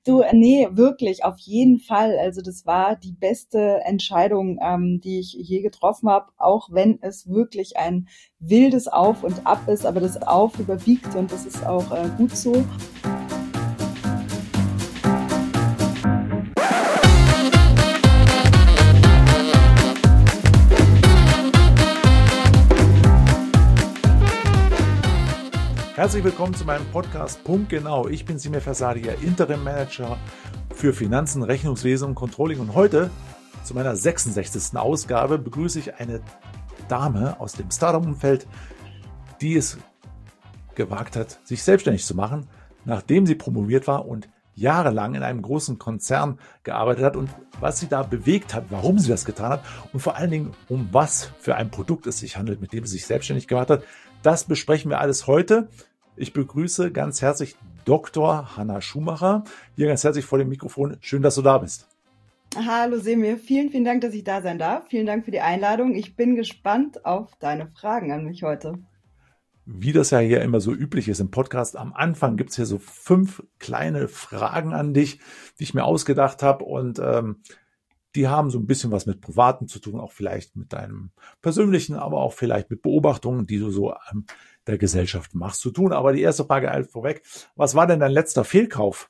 Du, nee, wirklich, auf jeden Fall. Also das war die beste Entscheidung, die ich je getroffen habe, auch wenn es wirklich ein wildes Auf und Ab ist, aber das Auf überwiegt und das ist auch gut so. Herzlich willkommen zu meinem Podcast Punktgenau. Ich bin Simir Fasadia, Interim Manager für Finanzen, Rechnungswesen und Controlling. Und heute, zu meiner 66. Ausgabe, begrüße ich eine Dame aus dem Startup-Umfeld, die es gewagt hat, sich selbstständig zu machen, nachdem sie promoviert war und jahrelang in einem großen Konzern gearbeitet hat und was sie da bewegt hat, warum sie das getan hat und vor allen Dingen, um was für ein Produkt es sich handelt, mit dem sie sich selbstständig gemacht hat. Das besprechen wir alles heute. Ich begrüße ganz herzlich Dr. Hanna Schumacher. Hier ganz herzlich vor dem Mikrofon. Schön, dass du da bist. Hallo Semir, vielen, vielen Dank, dass ich da sein darf. Vielen Dank für die Einladung. Ich bin gespannt auf deine Fragen an mich heute. Wie das ja hier immer so üblich ist im Podcast, am Anfang gibt es hier so 5 kleine Fragen an dich, die ich mir ausgedacht habe und die haben so ein bisschen was mit Privaten zu tun, auch vielleicht mit deinem persönlichen, aber auch vielleicht mit Beobachtungen, die du so der Gesellschaft machst, zu tun. Aber die erste Frage halt vorweg, was war denn dein letzter Fehlkauf?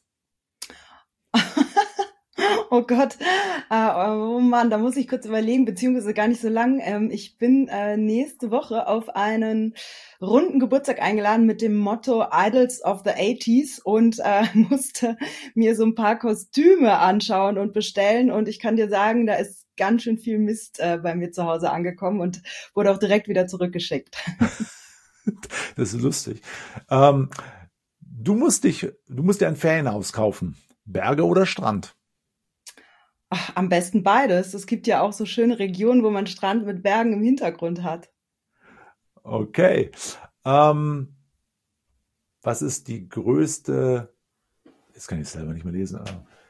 Oh Gott, oh Mann, da muss ich kurz überlegen, beziehungsweise gar nicht so lang. Ich bin nächste Woche auf einen runden Geburtstag eingeladen mit dem Motto Idols of the 80s und musste mir so ein paar Kostüme anschauen und bestellen. Und ich kann dir sagen, da ist ganz schön viel Mist bei mir zu Hause angekommen und wurde auch direkt wieder zurückgeschickt. Das ist lustig. Du musst dir ein Ferienhaus kaufen. Berge oder Strand? Ach, am besten beides. Es gibt ja auch so schöne Regionen, wo man Strand mit Bergen im Hintergrund hat. Okay. Was ist die größte, jetzt kann ich es selber nicht mehr lesen,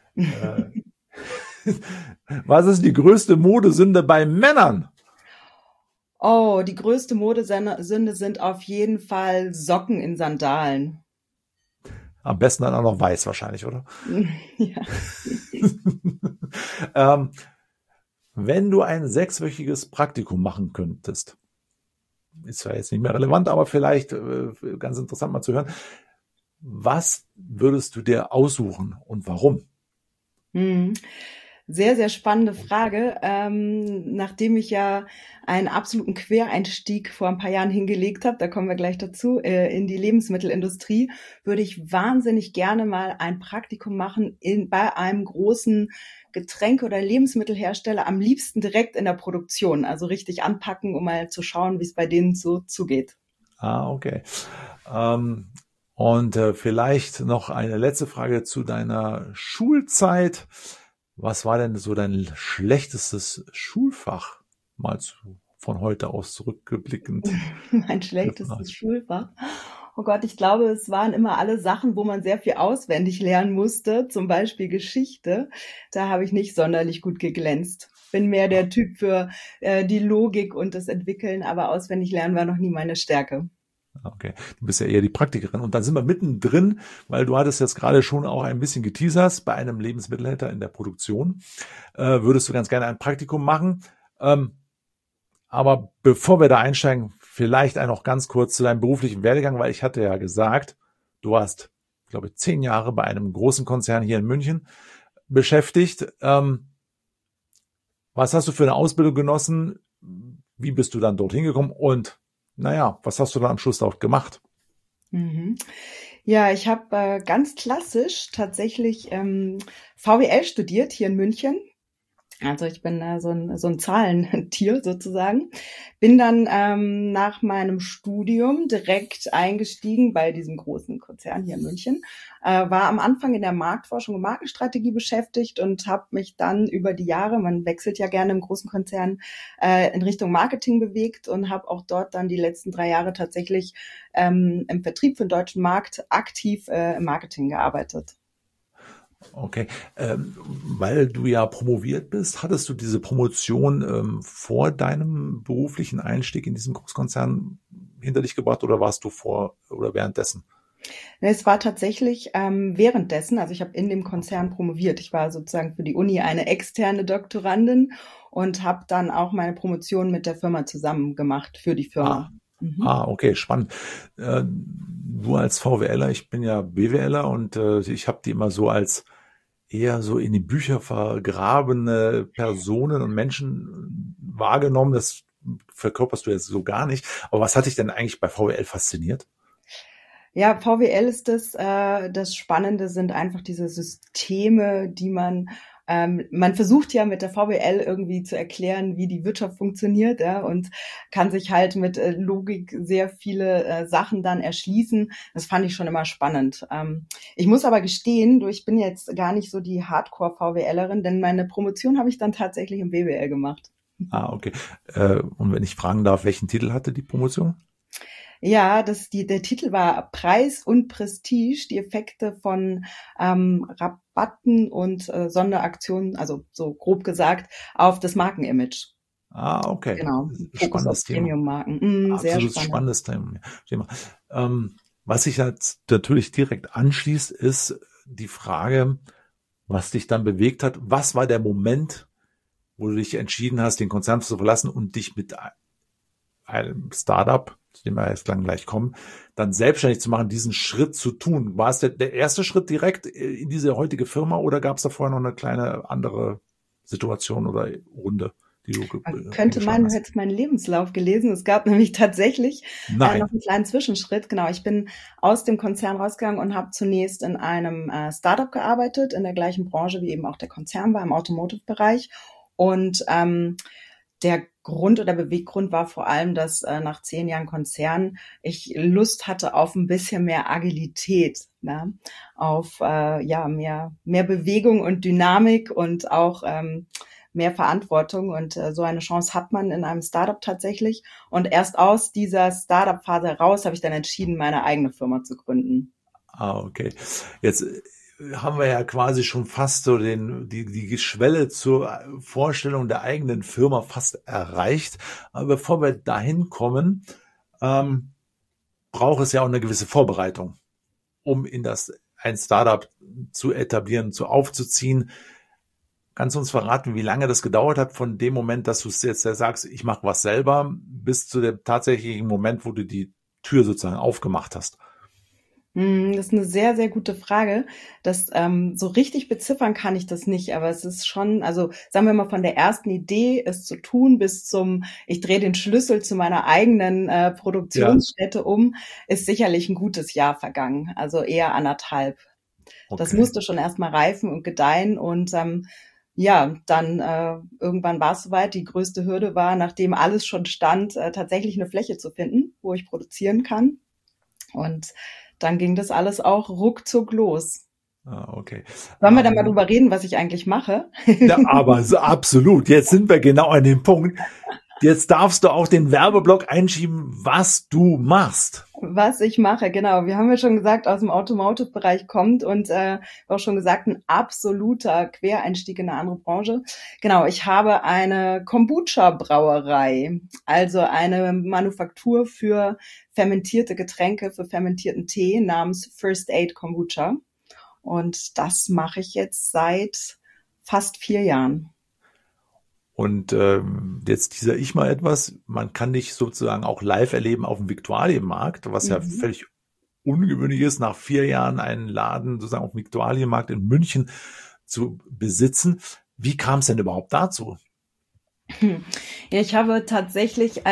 was ist die größte Modesünde bei Männern? Oh, die größte Modesünde sind auf jeden Fall Socken in Sandalen. Am besten dann auch noch weiß wahrscheinlich, oder? Ja. Wenn du ein 6-wöchiges Praktikum machen könntest, ist zwar jetzt nicht mehr relevant, aber vielleicht ganz interessant mal zu hören, was würdest du dir aussuchen und warum? Sehr, sehr spannende Frage. Nachdem ich ja einen absoluten Quereinstieg vor ein paar Jahren hingelegt habe, da kommen wir gleich dazu, in die Lebensmittelindustrie, würde ich wahnsinnig gerne mal ein Praktikum machen bei einem großen Getränke- oder Lebensmittelhersteller, am liebsten direkt in der Produktion, also richtig anpacken, um mal zu schauen, wie es bei denen so zugeht. Okay. Und vielleicht noch eine letzte Frage zu deiner Schulzeit. Was war denn so dein schlechtestes Schulfach? Mal von heute aus zurückblickend. Mein schlechtestes Schulfach. Oh Gott, ich glaube, es waren immer alle Sachen, wo man sehr viel auswendig lernen musste, zum Beispiel Geschichte. Da habe ich nicht sonderlich gut geglänzt. Bin mehr der Typ für die Logik und das Entwickeln, aber auswendig lernen war noch nie meine Stärke. Okay, du bist ja eher die Praktikerin. Und dann sind wir mittendrin, weil du hattest jetzt gerade schon auch ein bisschen geteasert, bei einem Lebensmittelhändler in der Produktion. Würdest du ganz gerne ein Praktikum machen. Aber bevor wir da einsteigen, vielleicht noch ganz kurz zu deinem beruflichen Werdegang, weil ich hatte ja gesagt, du warst, glaube ich, 10 Jahre bei einem großen Konzern hier in München beschäftigt. Was hast du für eine Ausbildung genossen? Wie bist du dann dorthin gekommen? Und naja, was hast du dann am Schluss dort gemacht? Ja, ich habe ganz klassisch tatsächlich VWL studiert hier in München. Also ich bin so ein Zahlentier sozusagen. Bin dann nach meinem Studium direkt eingestiegen bei diesem großen Konzern hier in München. War am Anfang in der Marktforschung und Markenstrategie beschäftigt und habe mich dann über die Jahre, man wechselt ja gerne im großen Konzern, in Richtung Marketing bewegt und habe auch dort dann die letzten 3 Jahre tatsächlich im Vertrieb für den deutschen Markt aktiv im Marketing gearbeitet. Okay, weil du ja promoviert bist, hattest du diese Promotion vor deinem beruflichen Einstieg in diesen Großkonzern hinter dich gebracht oder warst du vor oder währenddessen? Es war tatsächlich währenddessen, also ich habe in dem Konzern promoviert. Ich war sozusagen für die Uni eine externe Doktorandin und habe dann auch meine Promotion mit der Firma zusammen gemacht für die Ah, Firma. Mhm. okay, spannend. Du als VWLer, ich bin ja BWLer und ich habe die immer so als eher so in die Bücher vergrabene Personen und Menschen wahrgenommen. Das verkörperst du jetzt so gar nicht. Aber was hat dich denn eigentlich bei VWL fasziniert? Ja, VWL ist das Spannende sind einfach diese Systeme, die man versucht ja mit der VWL irgendwie zu erklären, wie die Wirtschaft funktioniert, ja, und kann sich halt mit Logik sehr viele Sachen dann erschließen. Das fand ich schon immer spannend. Ich muss aber gestehen, ich bin jetzt gar nicht so die Hardcore-VWLerin, denn meine Promotion habe ich dann tatsächlich im BWL gemacht. Okay. Und wenn ich fragen darf, welchen Titel hatte die Promotion? Ja, der Titel war Preis und Prestige, die Effekte von Rabatten und Sonderaktionen, also so grob gesagt, auf das Markenimage. Okay. Genau, Fokus auf Spannendes Thema. Premium-Marken. Sehr Absolut spannend. spannendes Thema. Was sich jetzt natürlich direkt anschließt, ist die Frage, was dich dann bewegt hat. Was war der Moment, wo du dich entschieden hast, den Konzern zu verlassen und dich mit einem Startup, zu dem wir jetzt gleich kommen, dann selbstständig zu machen, diesen Schritt zu tun? War es der erste Schritt direkt in diese heutige Firma oder gab es da vorher noch eine kleine andere Situation oder Runde, die du Man könnte eingeschlagen meinen, du hast? hättest meinen Lebenslauf gelesen. Es gab nämlich tatsächlich noch Nein. einen kleinen Zwischenschritt. Genau, ich bin aus dem Konzern rausgegangen und habe zunächst in einem Startup gearbeitet, in der gleichen Branche wie eben auch der Konzern war, im Automotive-Bereich. Und der Grund oder Beweggrund war vor allem, dass nach 10 Jahren Konzern ich Lust hatte auf ein bisschen mehr Agilität, ne? Auf mehr Bewegung und Dynamik und auch mehr Verantwortung. Und so eine Chance hat man in einem Startup tatsächlich. Und erst aus dieser Startup-Phase heraus habe ich dann entschieden, meine eigene Firma zu gründen. Okay. Jetzt haben wir ja quasi schon fast so die Schwelle zur Vorstellung der eigenen Firma fast erreicht. Aber bevor wir dahin kommen, braucht es ja auch eine gewisse Vorbereitung, um ein Startup zu etablieren, aufzuziehen. Kannst du uns verraten, wie lange das gedauert hat von dem Moment, dass du es jetzt sagst, ich mache was selber, bis zu dem tatsächlichen Moment, wo du die Tür sozusagen aufgemacht hast? Das ist eine sehr, sehr gute Frage. So richtig beziffern kann ich das nicht, aber es ist schon, also sagen wir mal von der ersten Idee, es zu tun, bis ich drehe den Schlüssel zu meiner eigenen Ja, Produktionsstätte um, ist sicherlich ein gutes Jahr vergangen, also eher 1,5. Das okay. musste schon erstmal reifen und gedeihen und dann irgendwann war es soweit. Die größte Hürde war, nachdem alles schon stand, tatsächlich eine Fläche zu finden, wo ich produzieren kann. Und dann ging das alles auch ruckzuck los. Okay. Sollen wir dann mal drüber reden, was ich eigentlich mache? Ja, aber so absolut. Jetzt sind wir genau an dem Punkt. Jetzt darfst du auch den Werbeblock einschieben, was du machst. Was ich mache, genau. Wir haben ja schon gesagt, aus dem Automotive-Bereich kommt und auch schon gesagt, ein absoluter Quereinstieg in eine andere Branche. Genau, ich habe eine Kombucha-Brauerei, also eine Manufaktur für fermentierte Getränke, für fermentierten Tee namens First Aid Kombucha. Und das mache ich jetzt seit fast 4 Jahren. Und jetzt teaser ich mal etwas. Man kann dich sozusagen auch live erleben auf dem Viktualienmarkt, was ja Mhm. völlig ungewöhnlich ist, nach 4 Jahren einen Laden sozusagen auf dem Viktualienmarkt in München zu besitzen. Wie kam es denn überhaupt dazu? Ja, ich habe tatsächlich,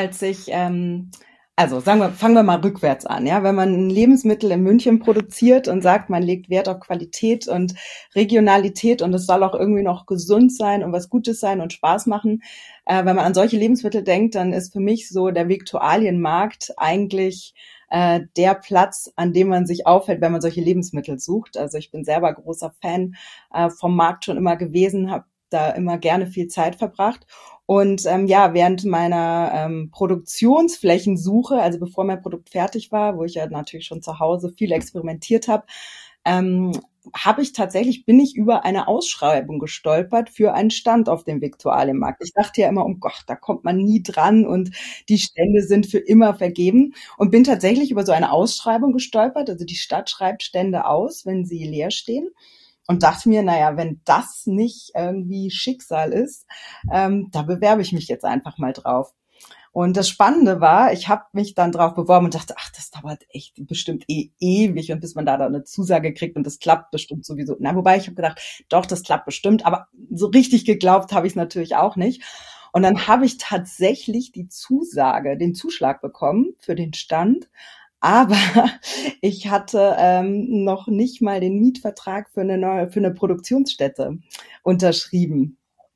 fangen wir mal rückwärts an, ja. Wenn man ein Lebensmittel in München produziert und sagt, man legt Wert auf Qualität und Regionalität und es soll auch irgendwie noch gesund sein und was Gutes sein und Spaß machen, wenn man an solche Lebensmittel denkt, dann ist für mich so der Viktualienmarkt eigentlich der Platz, an dem man sich aufhält, wenn man solche Lebensmittel sucht. Also ich bin selber großer Fan vom Markt schon immer gewesen, habe da immer gerne viel Zeit verbracht. Und während meiner Produktionsflächensuche, also bevor mein Produkt fertig war, wo ich ja natürlich schon zu Hause viel experimentiert habe, bin ich über eine Ausschreibung gestolpert für einen Stand auf dem Viktualienmarkt. Ich dachte ja immer, oh Gott, da kommt man nie dran und die Stände sind für immer vergeben, und bin tatsächlich über so eine Ausschreibung gestolpert. Also die Stadt schreibt Stände aus, wenn sie leer stehen. Und dachte mir, naja, wenn das nicht irgendwie Schicksal ist, da bewerbe ich mich jetzt einfach mal drauf. Und das Spannende war, ich habe mich dann drauf beworben und dachte, ach, das dauert echt bestimmt ewig, und bis man da eine Zusage kriegt, und das klappt bestimmt sowieso. Na, wobei ich habe gedacht, doch, das klappt bestimmt, aber so richtig geglaubt habe ich es natürlich auch nicht. Und dann habe ich tatsächlich den Zuschlag bekommen für den Stand. Aber ich hatte noch nicht mal den Mietvertrag für eine Produktionsstätte unterschrieben.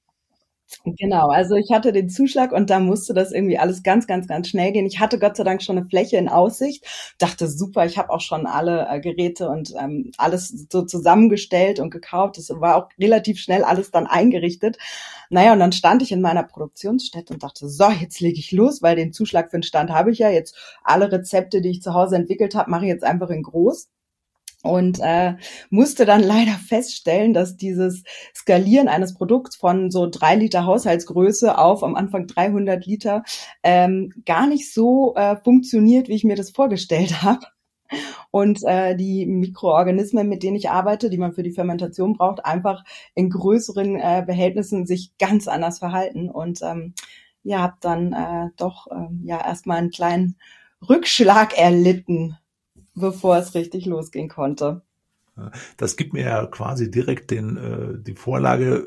Genau, also ich hatte den Zuschlag, und da musste das irgendwie alles ganz, ganz, ganz schnell gehen. Ich hatte Gott sei Dank schon eine Fläche in Aussicht, dachte, super, ich habe auch schon alle Geräte und alles so zusammengestellt und gekauft. Das war auch relativ schnell alles dann eingerichtet. Naja, und dann stand ich in meiner Produktionsstätte und dachte, so, jetzt lege ich los, weil den Zuschlag für den Stand habe ich ja. Jetzt alle Rezepte, die ich zu Hause entwickelt habe, mache ich jetzt einfach in groß. Und musste dann leider feststellen, dass dieses Skalieren eines Produkts von so 3 Liter Haushaltsgröße auf am Anfang 300 Liter gar nicht so funktioniert, wie ich mir das vorgestellt habe. Und die Mikroorganismen, mit denen ich arbeite, die man für die Fermentation braucht, einfach in größeren Behältnissen sich ganz anders verhalten. Und habe dann erstmal einen kleinen Rückschlag erlitten, bevor es richtig losgehen konnte. Das gibt mir ja quasi direkt die Vorlage,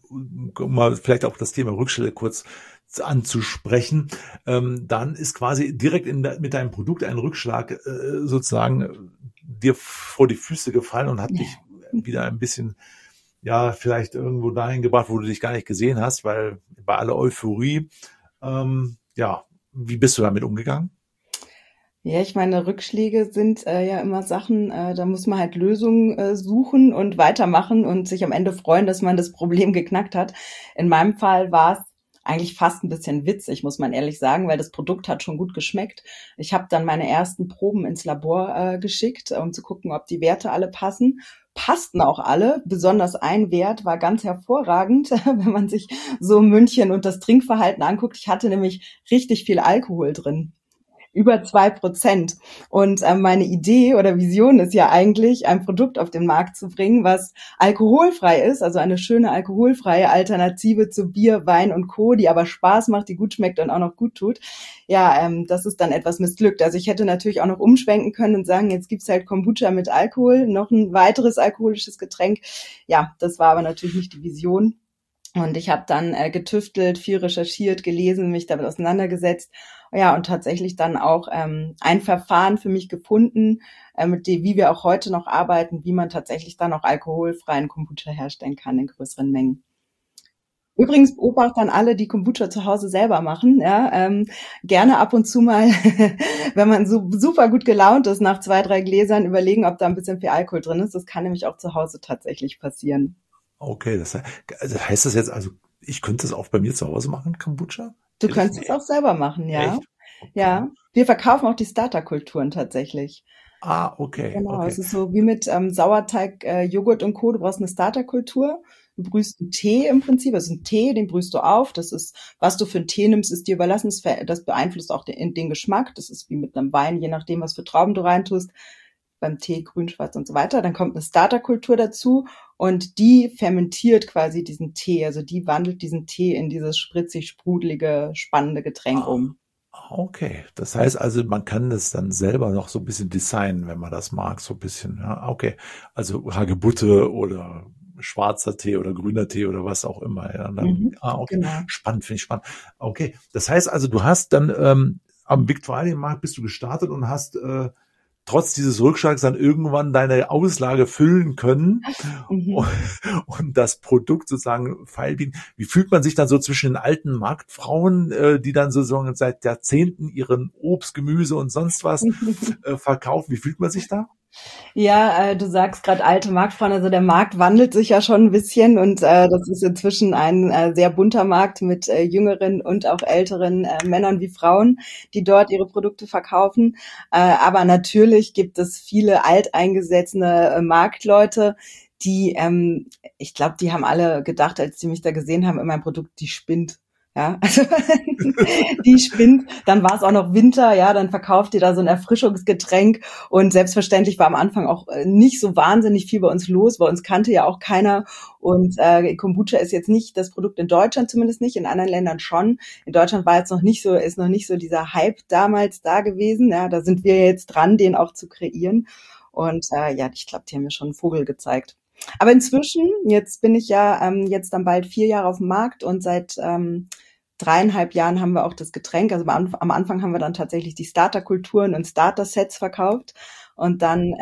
um mal vielleicht auch das Thema Rückschläge kurz anzusprechen. Dann ist quasi direkt mit deinem Produkt ein Rückschlag sozusagen dir vor die Füße gefallen und hat dich wieder ein bisschen, ja, vielleicht irgendwo dahin gebracht, wo du dich gar nicht gesehen hast, weil bei aller Euphorie, wie bist du damit umgegangen? Ja, ich meine, Rückschläge sind ja immer Sachen, da muss man halt Lösungen suchen und weitermachen und sich am Ende freuen, dass man das Problem geknackt hat. In meinem Fall war es eigentlich fast ein bisschen witzig, muss man ehrlich sagen, weil das Produkt hat schon gut geschmeckt. Ich habe dann meine ersten Proben ins Labor geschickt, um zu gucken, ob die Werte alle passen. Passten auch alle, besonders ein Wert war ganz hervorragend, wenn man sich so München und das Trinkverhalten anguckt. Ich hatte nämlich richtig viel Alkohol drin. Über 2%. Und meine Idee oder Vision ist ja eigentlich, ein Produkt auf den Markt zu bringen, was alkoholfrei ist, also eine schöne alkoholfreie Alternative zu Bier, Wein und Co., die aber Spaß macht, die gut schmeckt und auch noch gut tut. Ja, das ist dann etwas missglückt. Also ich hätte natürlich auch noch umschwenken können und sagen, jetzt gibt's halt Kombucha mit Alkohol, noch ein weiteres alkoholisches Getränk. Ja, das war aber natürlich nicht die Vision. Und ich habe dann getüftelt, viel recherchiert, gelesen, mich damit auseinandergesetzt. Ja, und tatsächlich dann auch ein Verfahren für mich gefunden, mit dem, wie wir auch heute noch arbeiten, wie man tatsächlich dann auch alkoholfreien Kombucha herstellen kann in größeren Mengen. Übrigens, Obacht an alle, die Kombucha zu Hause selber machen. Ja, gerne ab und zu mal, wenn man so super gut gelaunt ist, nach 2, 3 Gläsern überlegen, ob da ein bisschen viel Alkohol drin ist. Das kann nämlich auch zu Hause tatsächlich passieren. Okay, das heißt das jetzt, also ich könnte das auch bei mir zu Hause machen, Kombucha? Du könntest es auch selber machen, ja. Echt? Okay. Ja, wir verkaufen auch die Starterkulturen tatsächlich. Ah, okay. Genau, Okay. es ist so wie mit Sauerteig, Joghurt und Co. Du brauchst eine Starterkultur. Du brühst einen Tee im Prinzip, das ist ein Tee, den brühst du auf. Das ist, was du für einen Tee nimmst, ist dir überlassen. Das beeinflusst auch den Geschmack. Das ist wie mit einem Wein, je nachdem, was für Trauben du reintust. Beim Tee, grün, schwarz und so weiter. Dann kommt eine Starterkultur dazu und die fermentiert quasi diesen Tee. Also die wandelt diesen Tee in dieses spritzig, sprudelige, spannende Getränk um. Okay, das heißt also, man kann das dann selber noch so ein bisschen designen, wenn man das mag, so ein bisschen. Ja, okay, also Hagebutte oder schwarzer Tee oder grüner Tee oder was auch immer. Ja, dann, okay, Genau. spannend, finde ich spannend. Okay, das heißt also, du hast dann am Viktualienmarkt bist du gestartet und hast trotz dieses Rückschlags dann irgendwann deine Auslage füllen können und das Produkt sozusagen feilbieten. Wie fühlt man sich dann so zwischen den alten Marktfrauen, die dann sozusagen seit Jahrzehnten ihren Obst, Gemüse und sonst was verkaufen? Wie fühlt man sich da? Ja, du sagst gerade alte Marktfrauen, also der Markt wandelt sich ja schon ein bisschen und das ist inzwischen ein sehr bunter Markt mit jüngeren und auch älteren Männern wie Frauen, die dort ihre Produkte verkaufen. Aber natürlich gibt es viele alteingesessene Marktleute, die, ich glaube, die haben alle gedacht, als die mich da gesehen haben, in meinem Produkt, die spinnt. Ja, also die spinnt, dann war es auch noch Winter, ja, dann verkauft ihr da so ein Erfrischungsgetränk und selbstverständlich war am Anfang auch nicht so wahnsinnig viel bei uns los, bei uns kannte ja auch keiner und Kombucha ist jetzt nicht das Produkt in Deutschland, zumindest nicht, in anderen Ländern schon. In Deutschland war jetzt noch nicht so, ist noch nicht so dieser Hype damals da gewesen, ja, da sind wir jetzt dran, den auch zu kreieren und ja, ich glaube, die haben mir schon einen Vogel gezeigt. Aber inzwischen, jetzt bin ich ja jetzt dann bald 4 Jahre auf dem Markt und seit 3,5 Jahren haben wir auch das Getränk. Also am Anfang haben wir dann tatsächlich die Starterkulturen und Starter-Sets verkauft. Und dann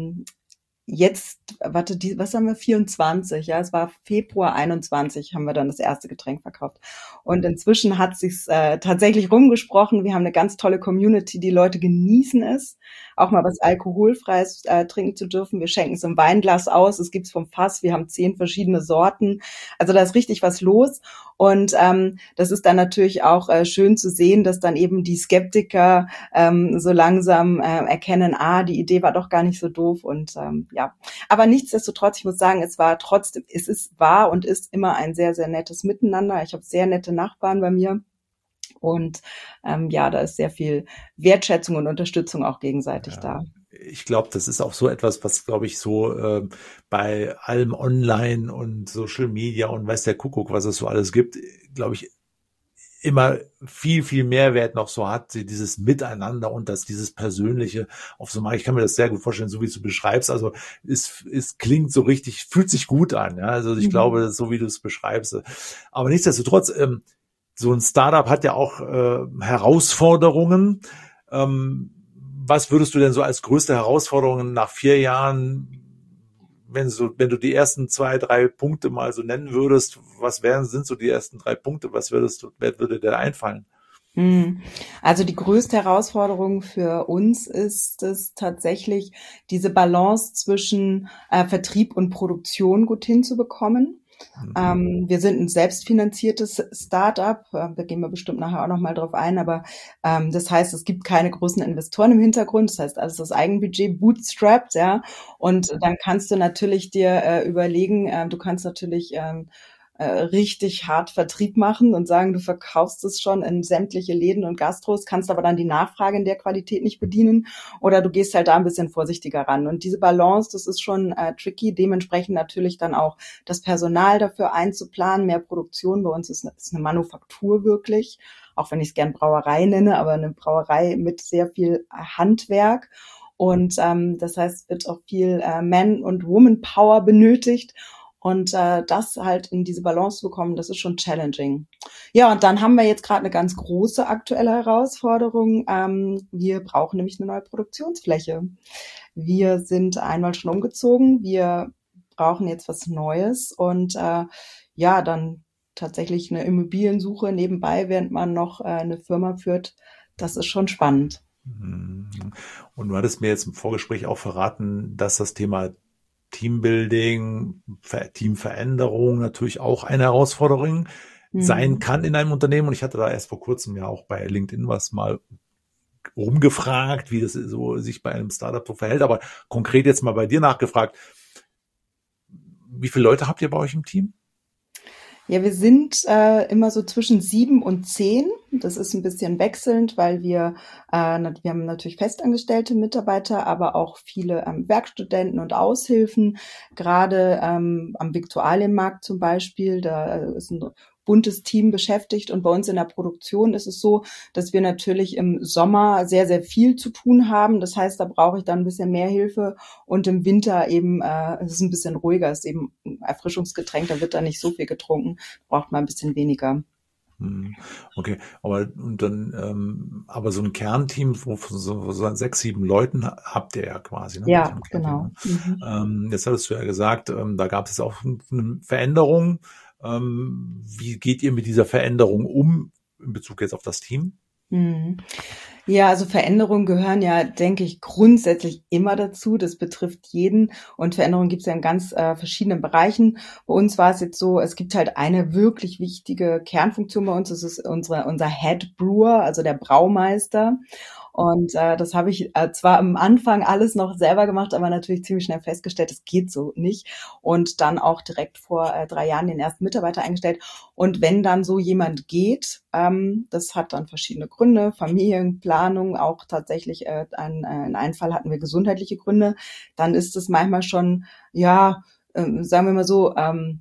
jetzt, was haben wir? 24, ja, es war Februar 21, haben wir dann das erste Getränk verkauft. Und inzwischen hat sich's tatsächlich rumgesprochen. Wir haben eine ganz tolle Community, die Leute genießen es, auch mal was Alkoholfreies trinken zu dürfen. Wir schenken es im Weinglas aus, es gibt's vom Fass, wir haben 10 verschiedene Sorten. Also da ist richtig was los. Und das ist dann natürlich auch schön zu sehen, dass dann eben die Skeptiker so langsam erkennen, die Idee war doch gar nicht so doof. Und ja, aber nichtsdestotrotz, ich muss sagen, war und ist immer ein sehr, sehr nettes Miteinander. Ich habe sehr nette Nachbarn bei mir. Und ja, da ist sehr viel Wertschätzung und Unterstützung auch gegenseitig da. Ich glaube, das ist auch so etwas, was, glaube ich, so bei allem Online und Social Media und weiß der Kuckuck, was es so alles gibt, glaube ich, immer viel, viel Mehrwert noch so hat, dieses Miteinander und dieses Persönliche auf so mal. Ich kann mir das sehr gut vorstellen, so wie du beschreibst. Also es klingt so richtig, fühlt sich gut an. Ja? Also ich glaube, so wie du es beschreibst. Aber nichtsdestotrotz, so ein Startup hat ja auch Herausforderungen. Was würdest du denn so als größte Herausforderungen nach 4 Jahren, wenn du die ersten 2, 3 Punkte mal so nennen würdest, sind so die ersten 3 Punkte, wer würde dir einfallen? Also die größte Herausforderung für uns ist es tatsächlich, diese Balance zwischen Vertrieb und Produktion gut hinzubekommen. Wir sind ein selbstfinanziertes Start-up, da gehen wir bestimmt nachher auch nochmal drauf ein, aber das heißt, es gibt keine großen Investoren im Hintergrund, das heißt, alles das Eigenbudget bootstrapped, ja, und dann kannst du natürlich dir überlegen, du kannst natürlich richtig hart Vertrieb machen und sagen, du verkaufst es schon in sämtliche Läden und Gastros, kannst aber dann die Nachfrage in der Qualität nicht bedienen oder du gehst halt da ein bisschen vorsichtiger ran. Und diese Balance, das ist schon tricky, dementsprechend natürlich dann auch das Personal dafür einzuplanen, mehr Produktion. Bei uns ist eine Manufaktur wirklich, auch wenn ich es gern Brauerei nenne, aber eine Brauerei mit sehr viel Handwerk. Und das heißt, es wird auch viel Man- und Woman-Power benötigt. Und das halt in diese Balance zu bekommen, das ist schon challenging. Ja, und dann haben wir jetzt gerade eine ganz große aktuelle Herausforderung. Wir brauchen nämlich eine neue Produktionsfläche. Wir sind einmal schon umgezogen. Wir brauchen jetzt was Neues und ja, dann tatsächlich eine Immobiliensuche nebenbei, während man noch eine Firma führt. Das ist schon spannend. Und du hattest mir jetzt im Vorgespräch auch verraten, dass das Thema Teambuilding, Teamveränderung natürlich auch eine Herausforderung sein kann in einem Unternehmen. Und ich hatte da erst vor kurzem ja auch bei LinkedIn was mal rumgefragt, wie das so sich bei einem Startup so verhält. Aber konkret jetzt mal bei dir nachgefragt, wie viele Leute habt ihr bei euch im Team? Ja, wir sind immer so zwischen 7 und 10. Das ist ein bisschen wechselnd, weil wir haben natürlich festangestellte Mitarbeiter, aber auch viele Werkstudenten und Aushilfen. Gerade am Viktualienmarkt zum Beispiel, da ist ein buntes Team beschäftigt und bei uns in der Produktion ist es so, dass wir natürlich im Sommer sehr, sehr viel zu tun haben. Das heißt, da brauche ich dann ein bisschen mehr Hilfe und im Winter eben, es ist ein bisschen ruhiger, es ist eben ein Erfrischungsgetränk, da wird da nicht so viel getrunken, braucht man ein bisschen weniger. Okay, aber so ein Kernteam von so 6, 7 Leuten habt ihr ja quasi, ne? Ja, genau. Jetzt hattest du ja gesagt, da gab es auch eine Veränderung. Wie geht ihr mit dieser Veränderung um in Bezug jetzt auf das Team? Ja, also Veränderungen gehören ja, denke ich, grundsätzlich immer dazu. Das betrifft jeden und Veränderungen gibt es ja in ganz verschiedenen Bereichen. Bei uns war es jetzt so, es gibt halt eine wirklich wichtige Kernfunktion bei uns. Das ist unser Head Brewer, also der Braumeister. Und das habe ich zwar am Anfang alles noch selber gemacht, aber natürlich ziemlich schnell festgestellt, das geht so nicht. Und dann auch direkt vor 3 Jahren den ersten Mitarbeiter eingestellt. Und wenn dann so jemand geht, das hat dann verschiedene Gründe, Familienplanung, auch tatsächlich in einem Fall hatten wir gesundheitliche Gründe, dann ist es manchmal schon, ja, sagen wir mal so,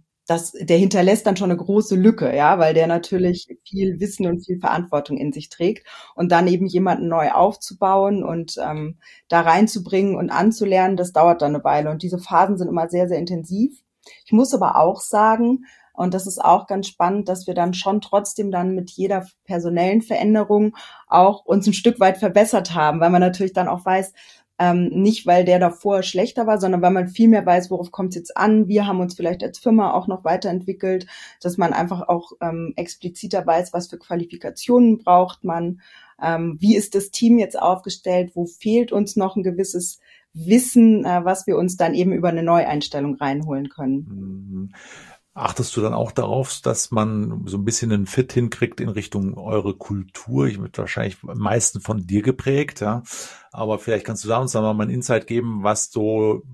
der hinterlässt dann schon eine große Lücke, ja, weil der natürlich viel Wissen und viel Verantwortung in sich trägt und dann eben jemanden neu aufzubauen und da reinzubringen und anzulernen, das dauert dann eine Weile und diese Phasen sind immer sehr, sehr intensiv. Ich muss aber auch sagen, und das ist auch ganz spannend, dass wir dann schon trotzdem dann mit jeder personellen Veränderung auch uns ein Stück weit verbessert haben, weil man natürlich dann auch weiß, nicht, weil der davor schlechter war, sondern weil man viel mehr weiß, worauf kommt es jetzt an. Wir haben uns vielleicht als Firma auch noch weiterentwickelt, dass man einfach auch expliziter weiß, was für Qualifikationen braucht man, wie ist das Team jetzt aufgestellt, wo fehlt uns noch ein gewisses Wissen, was wir uns dann eben über eine Neueinstellung reinholen können. Mhm. Achtest du dann auch darauf, dass man so ein bisschen einen Fit hinkriegt in Richtung eure Kultur? Ich wird wahrscheinlich am meisten von dir geprägt, ja. Aber vielleicht kannst du da uns dann mal einen Insight geben, was so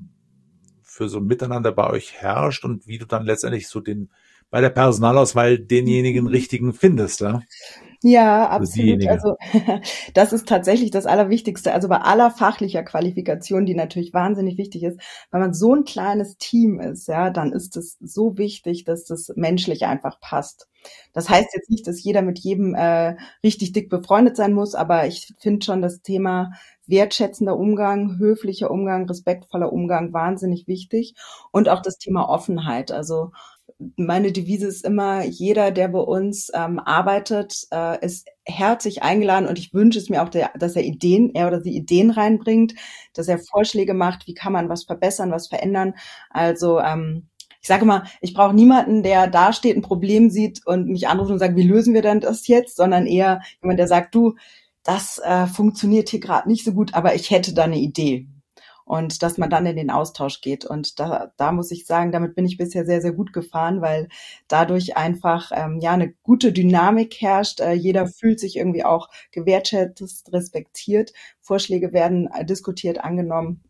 für so ein Miteinander bei euch herrscht und wie du dann letztendlich so bei der Personalauswahl denjenigen richtigen findest, ja? Ja, Oder absolut. diejenige. Also das ist tatsächlich das Allerwichtigste. Also bei aller fachlicher Qualifikation, die natürlich wahnsinnig wichtig ist, wenn man so ein kleines Team ist, ja, dann ist es so wichtig, dass das menschlich einfach passt. Das heißt jetzt nicht, dass jeder mit jedem richtig dick befreundet sein muss, aber ich finde schon das Thema wertschätzender Umgang, höflicher Umgang, respektvoller Umgang wahnsinnig wichtig und auch das Thema Offenheit. Also meine Devise ist immer, jeder, der bei uns arbeitet, ist herzlich eingeladen und ich wünsche es mir auch, dass er oder sie Ideen reinbringt, dass er Vorschläge macht, wie kann man was verbessern, was verändern. Also ich sage mal, ich brauche niemanden, der da steht, ein Problem sieht und mich anruft und sagt, wie lösen wir denn das jetzt, sondern eher jemand, der sagt, du, das funktioniert hier gerade nicht so gut, aber ich hätte da eine Idee. Und dass man dann in den Austausch geht. Und da muss ich sagen, damit bin ich bisher sehr, sehr gut gefahren, weil dadurch einfach eine gute Dynamik herrscht. Jeder fühlt sich irgendwie auch gewertschätzt, respektiert. Vorschläge werden diskutiert, angenommen.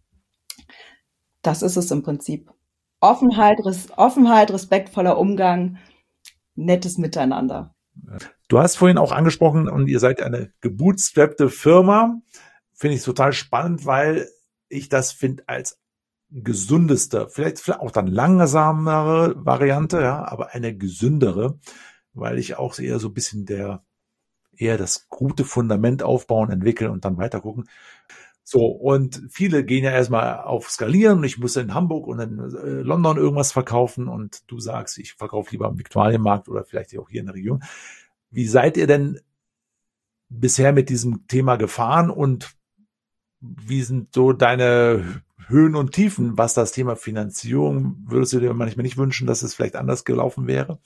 Das ist es im Prinzip. Offenheit, respektvoller Umgang, nettes Miteinander. Du hast vorhin auch angesprochen, und ihr seid eine gebootstrappte Firma. Finde ich total spannend, weil ich das finde als gesundeste, vielleicht auch dann langsamere Variante, ja, aber eine gesündere, weil ich auch eher so ein bisschen eher das gute Fundament aufbauen, entwickeln und dann weiter gucken. So, und viele gehen ja erstmal auf Skalieren. Ich muss in Hamburg und in London irgendwas verkaufen und du sagst, ich verkaufe lieber am Viktualienmarkt oder vielleicht auch hier in der Region. Wie seid ihr denn bisher mit diesem Thema gefahren und wie sind so deine Höhen und Tiefen, was das Thema Finanzierung, würdest du dir manchmal nicht wünschen, dass es vielleicht anders gelaufen wäre?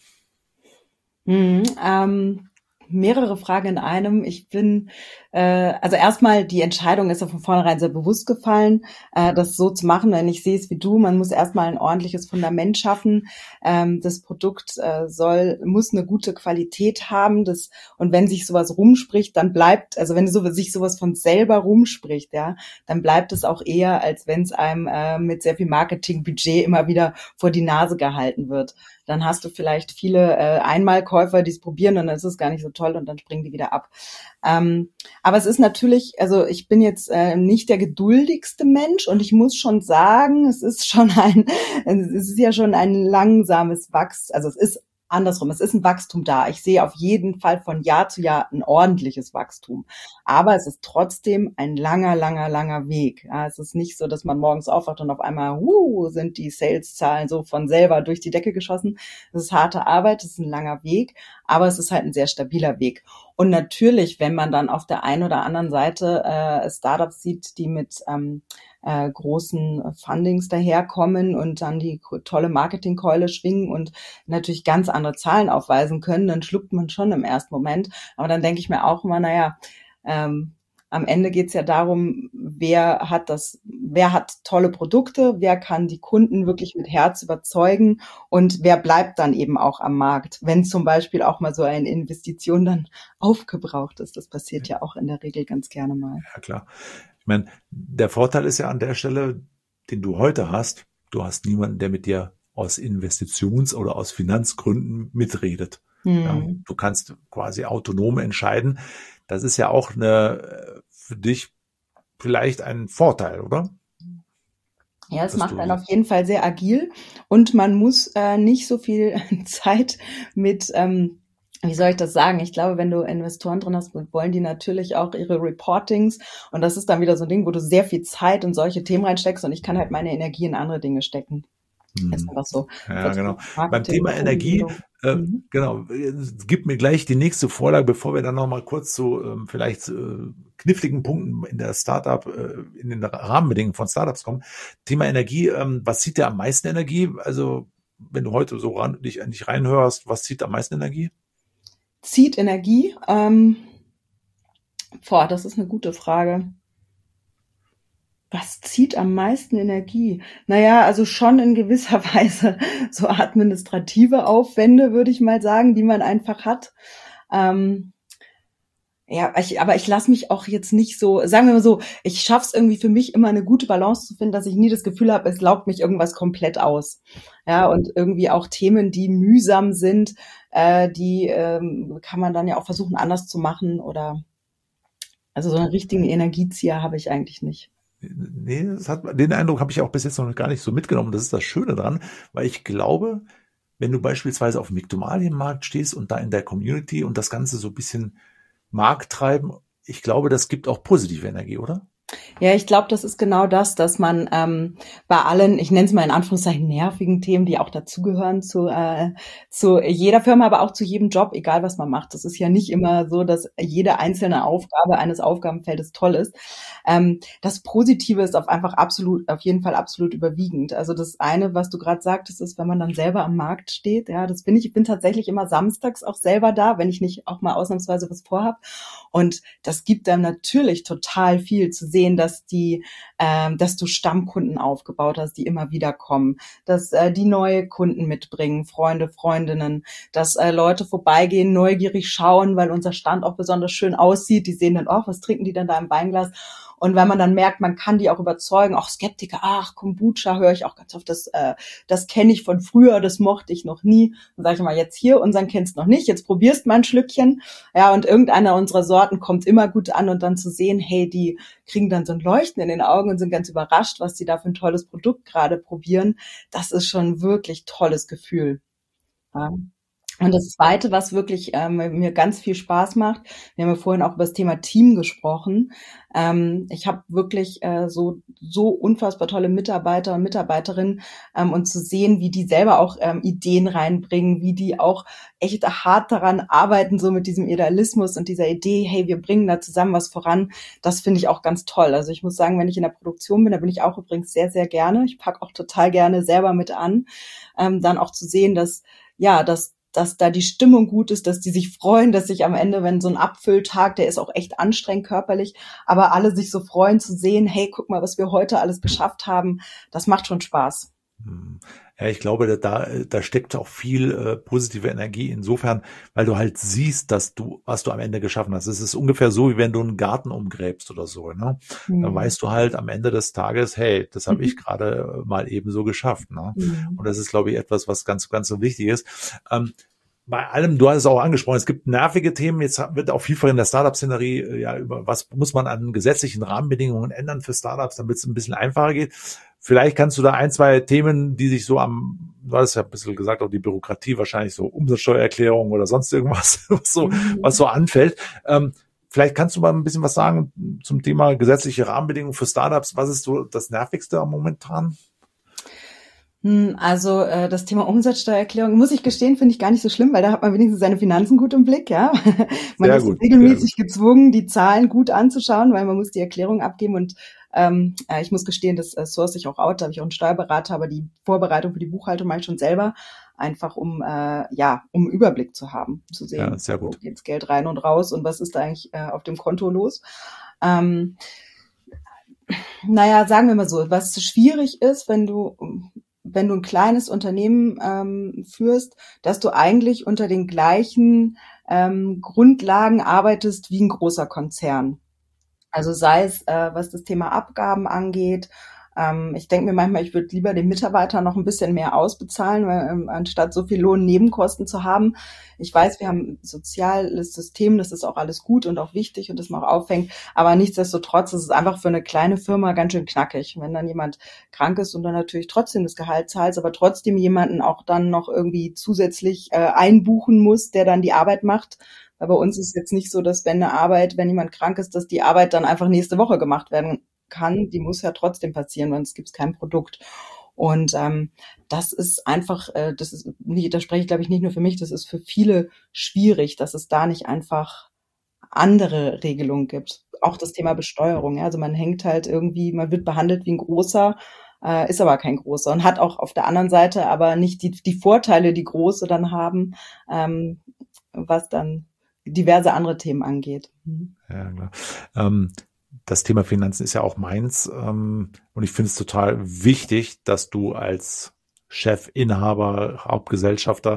Mehrere Fragen in einem. Ich bin, also erstmal, die Entscheidung ist ja von vornherein sehr bewusst gefallen, das so zu machen, wenn ich sehe es wie du. Man muss erstmal ein ordentliches Fundament schaffen. Das Produkt muss eine gute Qualität haben. Und wenn sich sowas rumspricht, dann bleibt, also wenn sich sowas von selber rumspricht, ja, dann bleibt es auch eher, als wenn es einem mit sehr viel Marketingbudget immer wieder vor die Nase gehalten wird. Dann hast du vielleicht viele Einmalkäufer, die es probieren und dann ist es gar nicht so toll und dann springen die wieder ab. Aber es ist natürlich, also ich bin jetzt nicht der geduldigste Mensch und ich muss schon sagen, es ist ja schon ein langsames Wachstum, also es ist andersrum, es ist ein Wachstum da. Ich sehe auf jeden Fall von Jahr zu Jahr ein ordentliches Wachstum. Aber es ist trotzdem ein langer, langer, langer Weg. Ja, es ist nicht so, dass man morgens aufwacht und auf einmal sind die Sales-Zahlen so von selber durch die Decke geschossen. Es ist harte Arbeit, es ist ein langer Weg, aber es ist halt ein sehr stabiler Weg. Und natürlich, wenn man dann auf der einen oder anderen Seite Startups sieht, die mit großen Fundings daherkommen und dann die tolle Marketingkeule schwingen und natürlich ganz andere Zahlen aufweisen können, dann schluckt man schon im ersten Moment. Aber dann denke ich mir auch immer, Am Ende geht's ja darum, wer hat tolle Produkte, wer kann die Kunden wirklich mit Herz überzeugen und wer bleibt dann eben auch am Markt, wenn zum Beispiel auch mal so eine Investition dann aufgebraucht ist. Das passiert ja auch in der Regel ganz gerne mal. Ja, klar. Ich meine, der Vorteil ist ja an der Stelle, den du heute hast, du hast niemanden, der mit dir aus Investitions- oder aus Finanzgründen mitredet. Ja, du kannst quasi autonom entscheiden. Das ist ja auch für dich vielleicht ein Vorteil, oder? Ja, es macht einen auf jeden Fall sehr agil und man muss nicht so viel Zeit mit, wie soll ich das sagen? Ich glaube, wenn du Investoren drin hast, wollen die natürlich auch ihre Reportings und das ist dann wieder so ein Ding, wo du sehr viel Zeit in solche Themen reinsteckst und ich kann halt meine Energie in andere Dinge stecken. Ist einfach so. Ja, genau. Beim Thema Energie, genau, gib mir gleich die nächste Vorlage, bevor wir dann nochmal kurz zu vielleicht kniffligen Punkten in der Startup, in den Rahmenbedingungen von Startups kommen. Thema Energie, was zieht dir am meisten Energie? Also, wenn du heute so dich reinhörst, was zieht am meisten Energie? Zieht Energie? Das ist eine gute Frage. Was zieht am meisten Energie? Naja, also schon in gewisser Weise so administrative Aufwände, würde ich mal sagen, die man einfach hat. Aber ich lasse mich auch jetzt nicht so, sagen wir mal so, ich schaffe es irgendwie für mich immer eine gute Balance zu finden, dass ich nie das Gefühl habe, es laugt mich irgendwas komplett aus. Ja, und irgendwie auch Themen, die mühsam sind, die kann man dann ja auch versuchen anders zu machen oder also so einen richtigen Energiezieher habe ich eigentlich nicht. Nee, den Eindruck habe ich auch bis jetzt noch gar nicht so mitgenommen. Das ist das Schöne dran, weil ich glaube, wenn du beispielsweise auf dem Miktumalienmarkt stehst und da in der Community und das Ganze so ein bisschen Markt treiben, ich glaube, das gibt auch positive Energie, oder? Ja, ich glaube, das ist genau das, dass man bei allen, ich nenne es mal in Anführungszeichen nervigen Themen, die auch dazugehören zu jeder Firma, aber auch zu jedem Job, egal was man macht. Das ist ja nicht immer so, dass jede einzelne Aufgabe eines Aufgabenfeldes toll ist. Das Positive ist auf jeden Fall absolut überwiegend. Also das eine, was du gerade sagtest, ist, wenn man dann selber am Markt steht. Ja, das bin ich. Ich bin tatsächlich immer samstags auch selber da, wenn ich nicht auch mal ausnahmsweise was vorhab. Und das gibt dann natürlich total viel zu sehen, dass du Stammkunden aufgebaut hast, die immer wieder kommen, dass die neue Kunden mitbringen, Freunde, Freundinnen, dass Leute vorbeigehen, neugierig schauen, weil unser Stand auch besonders schön aussieht. Die sehen dann, oh, was trinken die denn da im Weinglas? Und wenn man dann merkt, man kann die auch überzeugen, auch Skeptiker, ach, Kombucha höre ich auch ganz oft, das kenne ich von früher, das mochte ich noch nie. Dann sage ich mal, jetzt hier, unseren kennst du noch nicht, jetzt probierst mal ein Schlückchen. Ja, und irgendeiner unserer Sorten kommt immer gut an und dann zu sehen, hey, die kriegen dann so ein Leuchten in den Augen und sind ganz überrascht, was die da für ein tolles Produkt gerade probieren. Das ist schon ein wirklich tolles Gefühl. Ja. Und das Zweite, was wirklich mir ganz viel Spaß macht, wir haben ja vorhin auch über das Thema Team gesprochen. Ich habe wirklich so unfassbar tolle Mitarbeiter und Mitarbeiterinnen und zu sehen, wie die selber auch Ideen reinbringen, wie die auch echt hart daran arbeiten, so mit diesem Idealismus und dieser Idee, hey, wir bringen da zusammen was voran, das finde ich auch ganz toll. Also ich muss sagen, wenn ich in der Produktion bin, da bin ich auch übrigens sehr, sehr gerne. Ich packe auch total gerne selber mit an, dann auch zu sehen, dass da die Stimmung gut ist, dass die sich freuen, dass sich am Ende, wenn so ein Abfülltag, der ist auch echt anstrengend körperlich, aber alle sich so freuen zu sehen, hey, guck mal, was wir heute alles geschafft haben, das macht schon Spaß. Ja, ich glaube, da steckt auch viel positive Energie insofern, weil du halt siehst, was du am Ende geschaffen hast. Es ist ungefähr so, wie wenn du einen Garten umgräbst oder so, ne? Dann weißt du halt am Ende des Tages, hey, das habe ich gerade mal eben so geschafft, ne? Und das ist, glaube ich, etwas, was ganz, ganz so wichtig ist. Bei allem, du hast es auch angesprochen, es gibt nervige Themen, jetzt wird auch vielfach in der Startup-Szenerie, ja, über was muss man an gesetzlichen Rahmenbedingungen ändern für Startups, damit es ein bisschen einfacher geht. Vielleicht kannst du da ein, zwei Themen, die sich so du hast ja ein bisschen gesagt, auch die Bürokratie, wahrscheinlich so Umsatzsteuererklärung oder sonst irgendwas, was so anfällt. Vielleicht kannst du mal ein bisschen was sagen zum Thema gesetzliche Rahmenbedingungen für Startups. Was ist so das Nervigste momentan? Also das Thema Umsatzsteuererklärung, muss ich gestehen, finde ich gar nicht so schlimm, weil da hat man wenigstens seine Finanzen gut im Blick, ja. Man ist regelmäßig gezwungen, die Zahlen gut anzuschauen, weil man muss die Erklärung abgeben und ich muss gestehen, das source ich auch out, da habe ich auch einen Steuerberater, aber die Vorbereitung für die Buchhaltung mache ich schon selber, einfach um Überblick zu haben, zu sehen, ja, sehr gut. Wo geht's Geld rein und raus und was ist da eigentlich auf dem Konto los. Naja, sagen wir mal so, was schwierig ist, wenn du ein kleines Unternehmen führst, dass du eigentlich unter den gleichen Grundlagen arbeitest wie ein großer Konzern. Also sei es, was das Thema Abgaben angeht. Ich denke mir manchmal, ich würde lieber den Mitarbeitern noch ein bisschen mehr ausbezahlen, weil, anstatt so viel Lohnnebenkosten zu haben. Ich weiß, wir haben ein soziales System, das ist auch alles gut und auch wichtig und das man auch auffängt. Aber nichtsdestotrotz ist es einfach für eine kleine Firma ganz schön knackig. Wenn dann jemand krank ist und dann natürlich trotzdem das Gehalt zahlt, aber trotzdem jemanden auch dann noch irgendwie zusätzlich einbuchen muss, der dann die Arbeit macht. Weil bei uns ist es jetzt nicht so, dass wenn jemand krank ist, dass die Arbeit dann einfach nächste Woche gemacht werden kann. Die muss ja trotzdem passieren, weil es gibt kein Produkt. Und das ist einfach, da spreche ich glaube ich nicht nur für mich, das ist für viele schwierig, dass es da nicht einfach andere Regelungen gibt. Auch das Thema Besteuerung. Ja? Also man hängt halt irgendwie, man wird behandelt wie ein Großer, ist aber kein Großer und hat auch auf der anderen Seite aber nicht die Vorteile, die Große dann haben, was dann diverse andere Themen angeht. Ja, klar. Das Thema Finanzen ist ja auch meins. Und ich finde es total wichtig, dass du als Chef, Inhaber, Hauptgesellschafter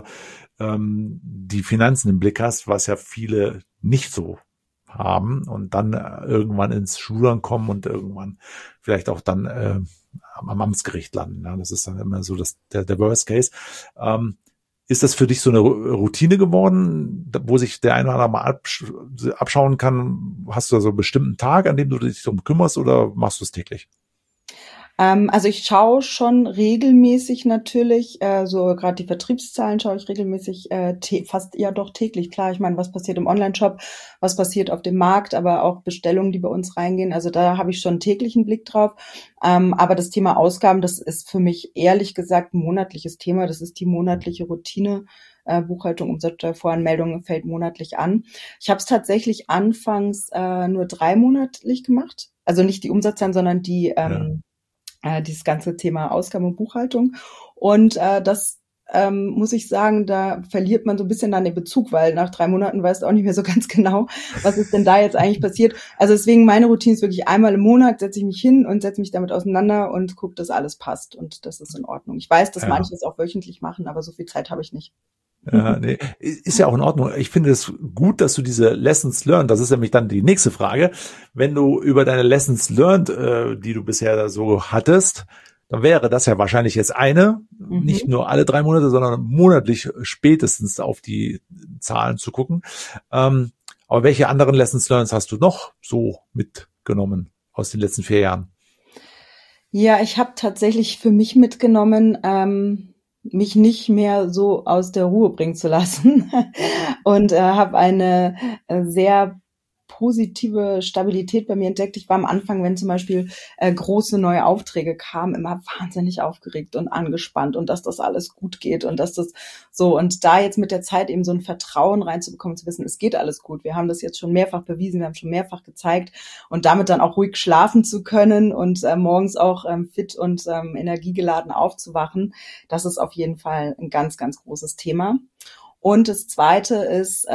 die Finanzen im Blick hast, was ja viele nicht so haben und dann irgendwann ins Schludern kommen und irgendwann vielleicht auch dann am Amtsgericht landen. Ja, das ist dann immer so der Worst Case. Ist das für dich so eine Routine geworden, wo sich der eine oder andere mal abschauen kann? Hast du da so einen bestimmten Tag, an dem du dich darum kümmerst oder machst du es täglich? Also ich schaue schon regelmäßig natürlich, so gerade die Vertriebszahlen schaue ich regelmäßig, fast ja doch täglich. Klar, ich meine, was passiert im Onlineshop, was passiert auf dem Markt, aber auch Bestellungen, die bei uns reingehen. Also da habe ich schon einen täglichen Blick drauf. Aber das Thema Ausgaben, das ist für mich ehrlich gesagt ein monatliches Thema. Das ist die monatliche Routine. Buchhaltung, Umsatzsteuervoranmeldungen fällt monatlich an. Ich habe es tatsächlich anfangs nur 3 monatlich gemacht. Also nicht die Umsatzzahlen, sondern dieses ganze Thema Ausgaben und Buchhaltung. Und das muss ich sagen, da verliert man so ein bisschen dann den Bezug, weil nach 3 Monaten weißt du auch nicht mehr so ganz genau, was ist denn da jetzt eigentlich passiert. Also deswegen meine Routine ist wirklich einmal im Monat setze ich mich hin und setze mich damit auseinander und gucke, dass alles passt und das ist in Ordnung. Ich weiß, dass manche es auch wöchentlich machen, aber so viel Zeit habe ich nicht. Ja, nee, ist ja auch in Ordnung. Ich finde es gut, dass du diese Lessons learned, das ist nämlich dann die nächste Frage, wenn du über deine Lessons learned, die du bisher so hattest, dann wäre das ja wahrscheinlich jetzt nicht nur alle 3 Monate, sondern monatlich spätestens auf die Zahlen zu gucken. Aber welche anderen Lessons learned hast du noch so mitgenommen aus den letzten 4 Jahren? Ja, ich habe tatsächlich für mich mitgenommen, mich nicht mehr so aus der Ruhe bringen zu lassen und habe eine sehr positive Stabilität bei mir entdeckt. Ich war am Anfang, wenn zum Beispiel große neue Aufträge kamen, immer wahnsinnig aufgeregt und angespannt und dass das alles gut geht und dass das so und da jetzt mit der Zeit eben so ein Vertrauen reinzubekommen, zu wissen, es geht alles gut. Wir haben das jetzt schon mehrfach bewiesen, wir haben schon mehrfach gezeigt und damit dann auch ruhig schlafen zu können und morgens auch fit und energiegeladen aufzuwachen, das ist auf jeden Fall ein ganz, ganz großes Thema. Und das Zweite ist,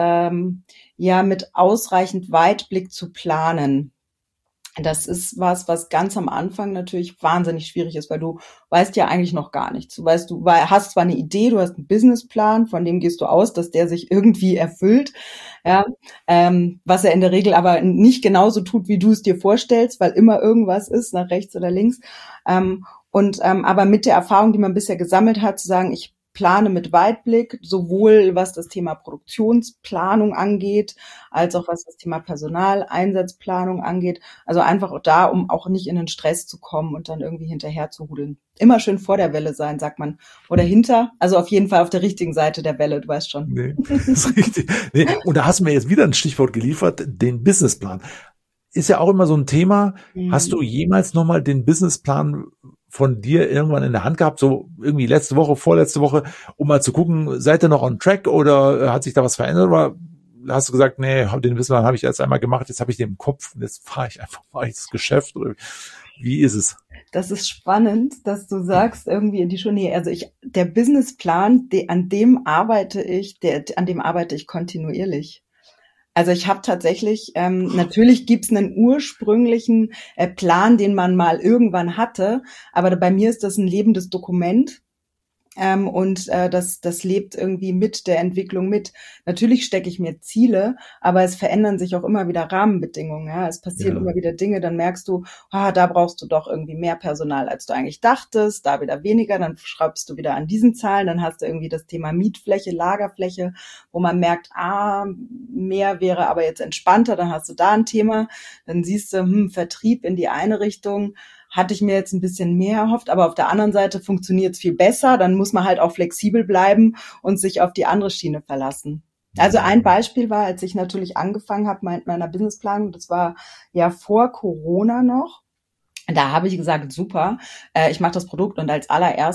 mit ausreichend Weitblick zu planen. Das ist was ganz am Anfang natürlich wahnsinnig schwierig ist, weil du weißt ja eigentlich noch gar nichts. Du hast zwar eine Idee, du hast einen Businessplan, von dem gehst du aus, dass der sich irgendwie erfüllt, ja, was er in der Regel aber nicht genauso tut, wie du es dir vorstellst, weil immer irgendwas ist, nach rechts oder links. Aber mit der Erfahrung, die man bisher gesammelt hat, zu sagen, ich plane mit Weitblick, sowohl was das Thema Produktionsplanung angeht, als auch was das Thema Personaleinsatzplanung angeht. Also einfach da, um auch nicht in den Stress zu kommen und dann irgendwie hinterher zu hudeln. Immer schön vor der Welle sein, sagt man. Oder hinter, also auf jeden Fall auf der richtigen Seite der Welle, du weißt schon. Nee, das ist richtig. Nee, und da hast du mir jetzt wieder ein Stichwort geliefert, den Businessplan. Ist ja auch immer so ein Thema. Hast du jemals nochmal den Businessplan von dir irgendwann in der Hand gehabt, so irgendwie letzte Woche, vorletzte Woche, um mal zu gucken, seid ihr noch on track oder hat sich da was verändert oder hast du gesagt, nee, den Businessplan habe ich jetzt einmal gemacht, jetzt habe ich den im Kopf und jetzt fahre ich einfach mal ins Geschäft oder wie ist es? Das ist spannend, dass du sagst, irgendwie in die Schuhe. Nee, also der Businessplan, an dem arbeite ich kontinuierlich. Also ich habe tatsächlich, natürlich gibt's einen ursprünglichen Plan, den man mal irgendwann hatte, aber bei mir ist das ein lebendes Dokument. Das lebt irgendwie mit der Entwicklung mit. Natürlich stecke ich mir Ziele, aber es verändern sich auch immer wieder Rahmenbedingungen. Ja? Es passieren immer wieder Dinge, dann merkst du, da brauchst du doch irgendwie mehr Personal, als du eigentlich dachtest, da wieder weniger, dann schraubst du wieder an diesen Zahlen, dann hast du irgendwie das Thema Mietfläche, Lagerfläche, wo man merkt, mehr wäre aber jetzt entspannter, dann hast du da ein Thema, dann siehst du, Vertrieb in die eine Richtung, hatte ich mir jetzt ein bisschen mehr erhofft, aber auf der anderen Seite funktioniert es viel besser. Dann muss man halt auch flexibel bleiben und sich auf die andere Schiene verlassen. Also ein Beispiel war, als ich natürlich angefangen habe mit meiner Businessplanung, das war ja vor Corona noch. Da habe ich gesagt, super, ich mache das Produkt und als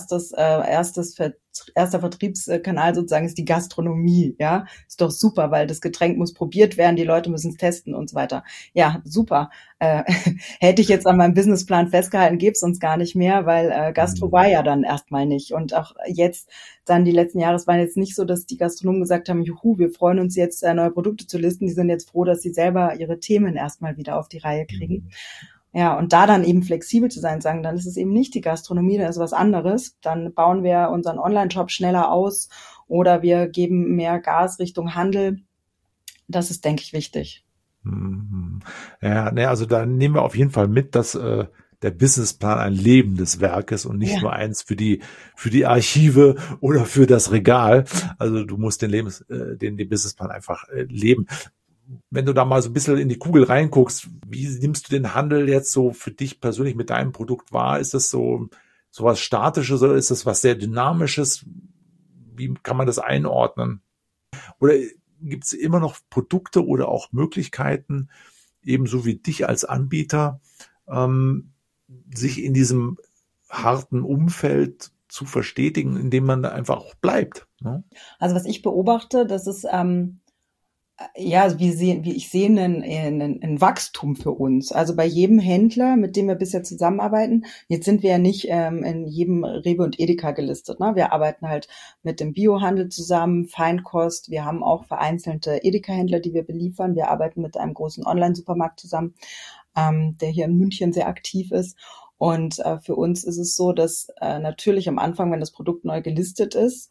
erster Vertriebskanal sozusagen ist die Gastronomie, ja, ist doch super, weil das Getränk muss probiert werden, die Leute müssen es testen und so weiter. Ja, super. Hätte ich jetzt an meinem Businessplan festgehalten, gäbe es uns gar nicht mehr, weil Gastro war ja dann erstmal nicht. Und auch jetzt, dann die letzten Jahre, es waren jetzt nicht so, dass die Gastronomen gesagt haben, juhu, wir freuen uns jetzt, neue Produkte zu listen. Die sind jetzt froh, dass sie selber ihre Themen erstmal wieder auf die Reihe kriegen. Ja, und da dann eben flexibel zu sein, sagen, dann ist es eben nicht die Gastronomie, dann ist es was anderes. Dann bauen wir unseren Online-Shop schneller aus oder wir geben mehr Gas Richtung Handel. Das ist, denke ich, wichtig. Ja, ne, also da nehmen wir auf jeden Fall mit, dass der Businessplan ein lebendes Werk ist und nicht nur eins für die Archive oder für das Regal. Also du musst den Businessplan einfach leben. Wenn du da mal so ein bisschen in die Kugel reinguckst, wie nimmst du den Handel jetzt so für dich persönlich mit deinem Produkt wahr? Ist das so was Statisches oder ist das was sehr Dynamisches? Wie kann man das einordnen? Oder gibt es immer noch Produkte oder auch Möglichkeiten, ebenso wie dich als Anbieter, sich in diesem harten Umfeld zu verstetigen, indem man da einfach auch bleibt? Ne? Also was ich beobachte, das ist ich sehe ein Wachstum für uns. Also bei jedem Händler, mit dem wir bisher zusammenarbeiten, jetzt sind wir ja nicht in jedem Rewe und Edeka gelistet. Ne? Wir arbeiten halt mit dem Biohandel zusammen, Feinkost. Wir haben auch vereinzelte Edeka-Händler, die wir beliefern. Wir arbeiten mit einem großen Online-Supermarkt zusammen, der hier in München sehr aktiv ist. Und für uns ist es so, dass natürlich am Anfang, wenn das Produkt neu gelistet ist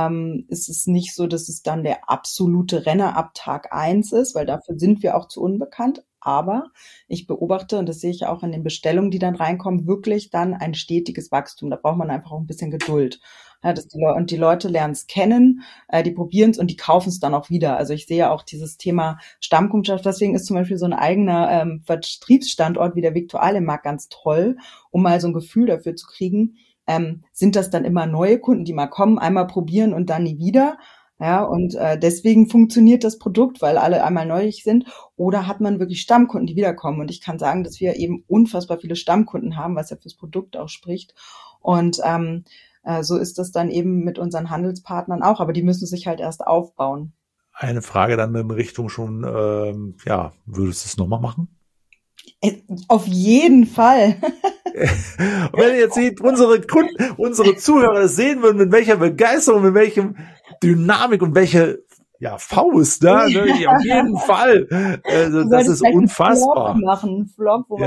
es nicht so, dass es dann der absolute Renner ab Tag 1 ist, weil dafür sind wir auch zu unbekannt. Aber ich beobachte, und das sehe ich auch in den Bestellungen, die dann reinkommen, wirklich dann ein stetiges Wachstum. Da braucht man einfach auch ein bisschen Geduld. Ja, und die Leute lernen es kennen, die probieren es und die kaufen es dann auch wieder. Also ich sehe auch dieses Thema Stammkundschaft. Deswegen ist zum Beispiel so ein eigener Vertriebsstandort wie der Viktualienmarkt ganz toll, um mal so ein Gefühl dafür zu kriegen, sind das dann immer neue Kunden, die mal kommen, einmal probieren und dann nie wieder. Ja, und deswegen funktioniert das Produkt, weil alle einmal neugierig sind. Oder hat man wirklich Stammkunden, die wiederkommen? Und ich kann sagen, dass wir eben unfassbar viele Stammkunden haben, was ja fürs Produkt auch spricht. Und so ist das dann eben mit unseren Handelspartnern auch. Aber die müssen sich halt erst aufbauen. Eine Frage dann in Richtung schon, würdest du es nochmal machen? Auf jeden Fall. Wenn ihr jetzt seht, unsere Kunden, unsere Zuhörer sehen würden, mit welcher Begeisterung, mit welchem Dynamik und welche Faust da, ne? Auf jeden Fall. Also das ist unfassbar. Vlog, wo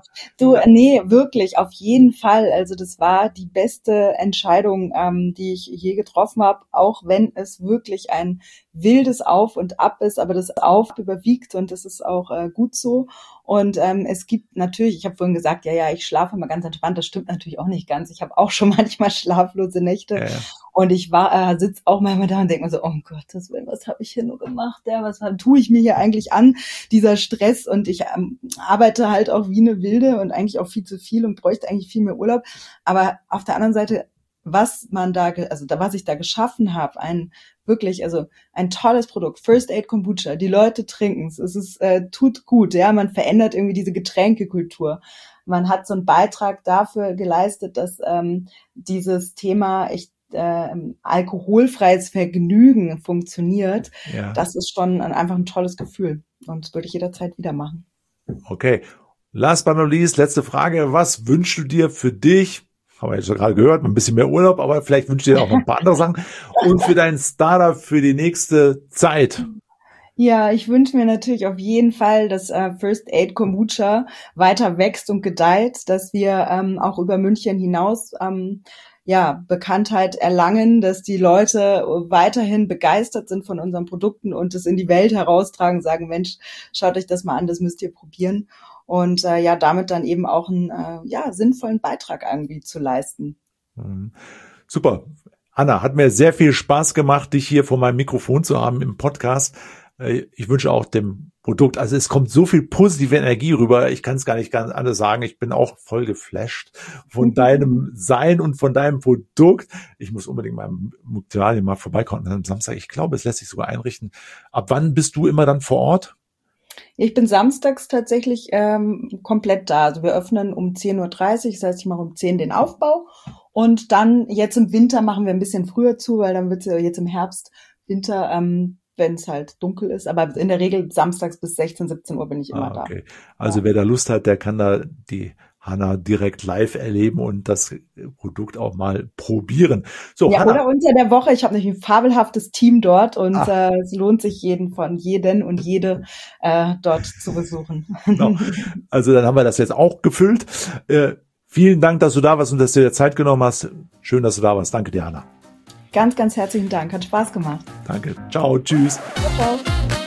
nee, wirklich, auf jeden Fall. Also das war die beste Entscheidung, die ich je getroffen habe, auch wenn es wirklich ein wildes Auf und Ab ist, aber das Auf überwiegt und das ist auch gut so. Und es gibt natürlich, ich habe vorhin gesagt, ich schlafe mal ganz entspannt, das stimmt natürlich auch nicht ganz. Ich habe auch schon manchmal schlaflose Nächte. Ja. Und ich sitze auch manchmal da und denke mir so, oh Gottes Willen, was habe ich hier nur gemacht? Was tue ich mir hier eigentlich an, dieser Stress? Und ich arbeite halt auch wie eine Wilde und eigentlich auch viel zu viel und bräuchte eigentlich viel mehr Urlaub. Aber auf der anderen Seite, was ich da geschaffen habe, ein tolles Produkt, First Aid Kombucha, die Leute trinken es, tut gut, ja, man verändert irgendwie diese Getränkekultur. Man hat so einen Beitrag dafür geleistet, dass dieses Thema alkoholfreies Vergnügen funktioniert. Ja. Das ist schon einfach ein tolles Gefühl und das würde ich jederzeit wieder machen. Okay, last but not least, letzte Frage, was wünschst du dir für dich? Haben wir jetzt schon gerade gehört, ein bisschen mehr Urlaub, aber vielleicht wünschst du dir auch noch ein paar andere Sachen. Und für dein Startup für die nächste Zeit? Ja, ich wünsche mir natürlich auf jeden Fall, dass First Aid Kombucha weiter wächst und gedeiht, dass wir auch über München hinaus Bekanntheit erlangen, dass die Leute weiterhin begeistert sind von unseren Produkten und es in die Welt heraustragen, sagen, Mensch, schaut euch das mal an, das müsst ihr probieren. Und damit dann eben auch einen sinnvollen Beitrag irgendwie zu leisten. Super. Anna, hat mir sehr viel Spaß gemacht, dich hier vor meinem Mikrofon zu haben im Podcast. Ich wünsche auch dem Produkt, also es kommt so viel positive Energie rüber, ich kann es gar nicht ganz anders sagen, ich bin auch voll geflasht von deinem Sein und von deinem Produkt. Ich muss unbedingt mal im Muktualien mal vorbeikommen am Samstag. Ich glaube, es lässt sich sogar einrichten. Ab wann bist du immer dann vor Ort? Ich bin samstags tatsächlich komplett da. Also wir öffnen um 10:30 Uhr, das heißt, ich mache um 10 den Aufbau und dann jetzt im Winter machen wir ein bisschen früher zu, weil dann wird es jetzt im Herbst, Winter, wenn es halt dunkel ist. Aber in der Regel samstags bis 16, 17 Uhr bin ich immer da. Also wer da Lust hat, der kann da die Hanna direkt live erleben und das Produkt auch mal probieren. So, ja, Hanna. Oder unter der Woche. Ich habe nämlich ein fabelhaftes Team dort und es lohnt sich jeden und jede dort zu besuchen. Genau. Also dann haben wir das jetzt auch gefüllt. Vielen Dank, dass du da warst und dass du dir Zeit genommen hast. Schön, dass du da warst. Danke dir, Hanna. Ganz, ganz herzlichen Dank. Hat Spaß gemacht. Danke. Ciao. Tschüss. Ciao.